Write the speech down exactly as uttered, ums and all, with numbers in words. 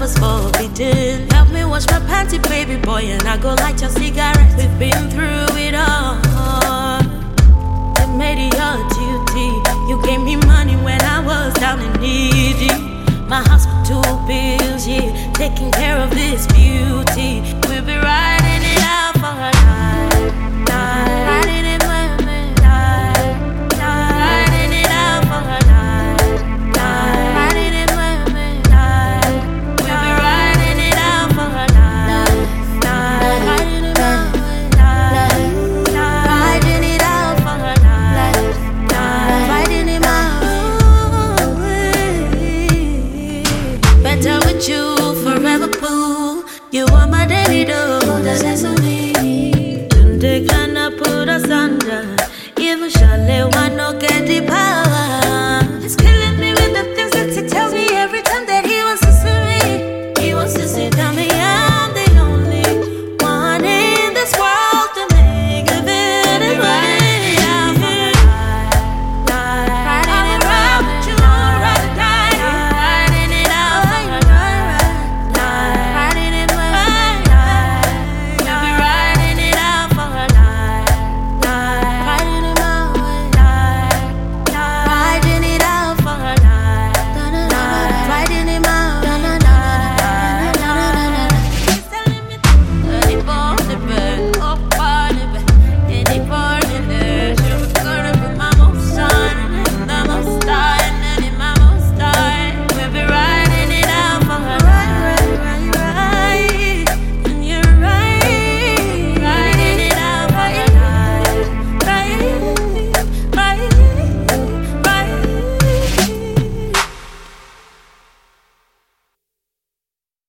was forbidden. Help me wash my panty, baby boy, and I go light your cigarette. We've been through it all. You made it your duty. You gave me money when I was down and needy. My hospital bills, yeah, taking care of this beauty. We'll be riding it out for her night, night. Riding it, women, night, night. Riding it out for her night, night. Riding it, women, night. We'll be riding it out for her night, night. Riding it, women, night, night. Riding it out for her night, night. Riding it, better with you, forever boo. You are my daily dose. That's it.